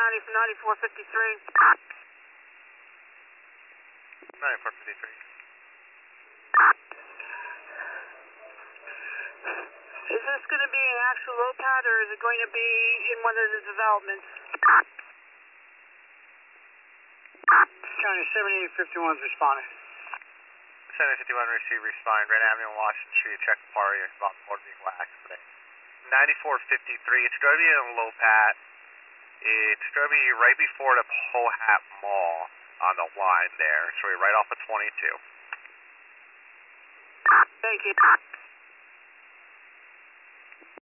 County from 9453. 9453. Is this going to be an actual low pad or is it going to be in one of the developments? County 7851's responding. 751 receive, respond. Red Avenue and Washington Street, check the party about motor vehicle accident. 9453, it's going to be in low pad. It's going to be right before the Pohat Mall on the line there. So we're right off of 22. Thank you.